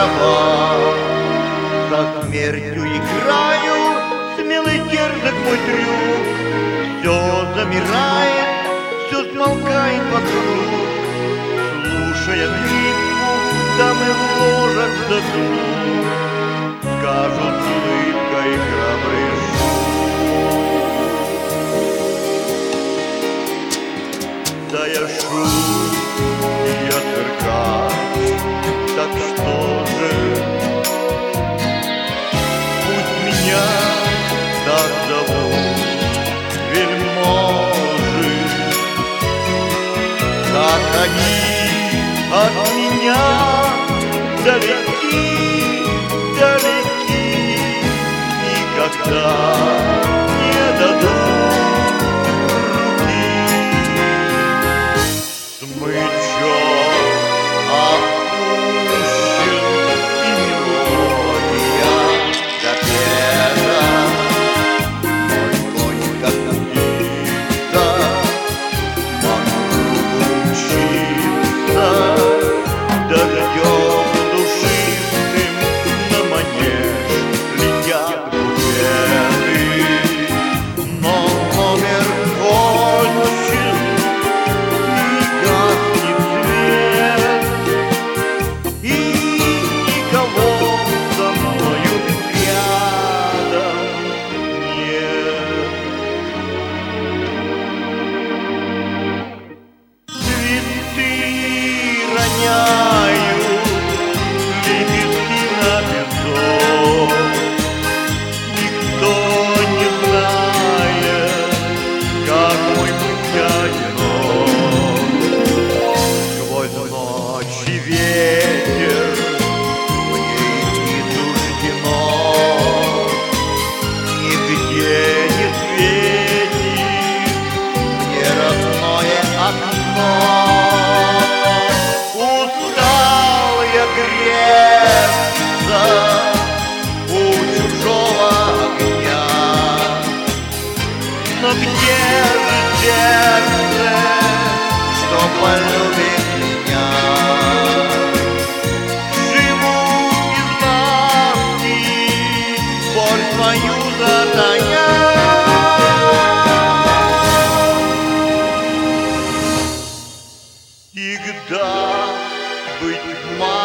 права. За смертью играю, смелый дерзок мой трюк. Все замирает, все смолкает вокруг. Слушая скрипку, дамы ложатся сну. Скажут с улыбкой храбрый шум. Да я шум, и я циркач, так что же? Пусть меня так зовут вельможи. Так они от меня далеки, далеки, никогда не дадут руки. Смычок опущен, и мелодия запета. Мой конь, как птица, вокруг мчится, дождем душистым на манеж летят букеты. Но номер кончен, и гаснет свет, и никого со мною рядом нет. Цветы роняют лепестки на песок. Никто не знает, как мой путь одинок. Сквозь ночь и ветер мне идти суждено. Нигде не светит мне родное окно. Устал я греться у чужого огня. Но где же сердце, что полюбит меня? Живу без ласки, боль свою затая. Всегда быть